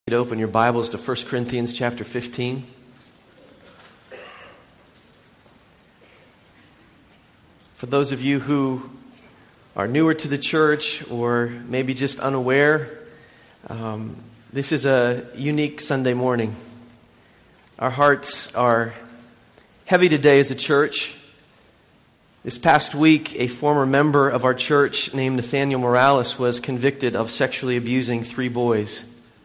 Open your Bibles to 1 Corinthians chapter 15. For those of you who are newer to the church or maybe just unaware, this is a unique Sunday morning. Our hearts are heavy today as a church. This past week, a former member of our church named Nathaniel Morales was convicted of sexually abusing 3 boys.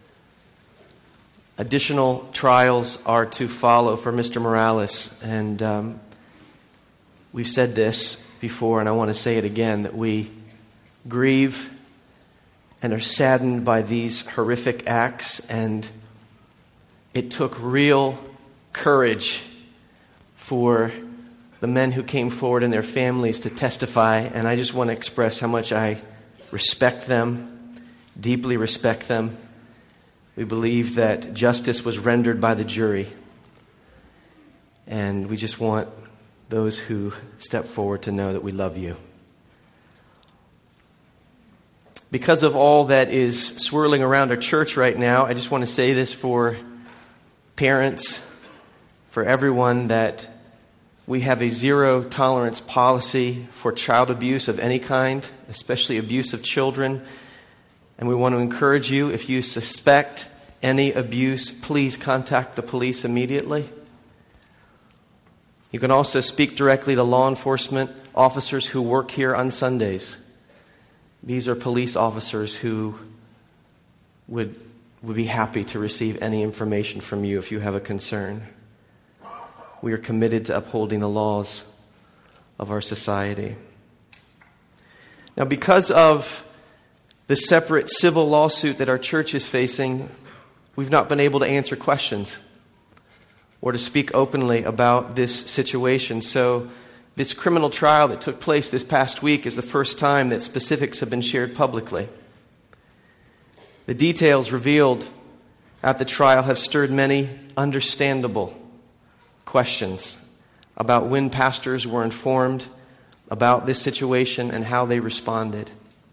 Additional trials are to follow for Mr. Morales, and we've said this before, and I want to say it again, that we grieve and are saddened by these horrific acts, and it took real courage for the men who came forward and their families to testify, and I just want to express how much I respect them, deeply respect them. We believe that justice was rendered by the jury. And we just want those who step forward to know that we love you. Because of all that is swirling around our church right now, I just want to say this for parents, for everyone, that we have a zero tolerance policy for child abuse of any kind, especially abuse of children. And we want to encourage you, if you suspect any abuse, please contact the police immediately. You can also speak directly to law enforcement officers who work here on Sundays. These are police officers who would be happy to receive any information from you if you have a concern. We are committed to upholding the laws of our society. Now, because of the separate civil lawsuit that our church is facing, we've not been able to answer questions or to speak openly about this situation. So this criminal trial that took place this past week is the first time that specifics have been shared publicly. The details revealed at the trial have stirred many understandable questions about when pastors were informed about this situation and how they responded.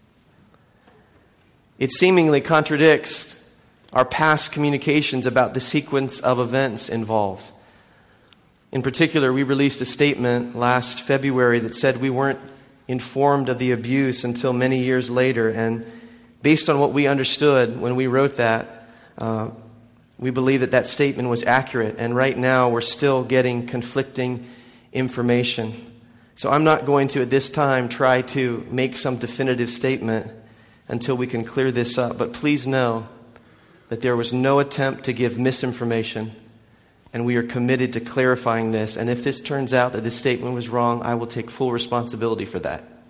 It seemingly contradicts our past communications about the sequence of events involved. In particular, we released a statement last February that said we weren't informed of the abuse until many years later, and based on what we understood when we wrote that, we believe that that statement was accurate, and right now we're still getting conflicting information. So I'm not going to, at this time, try to make some definitive statement until we can clear this up. But please know that there was no attempt to give misinformation, and we are committed to clarifying this. And if this turns out that this statement was wrong, I will take full responsibility for that.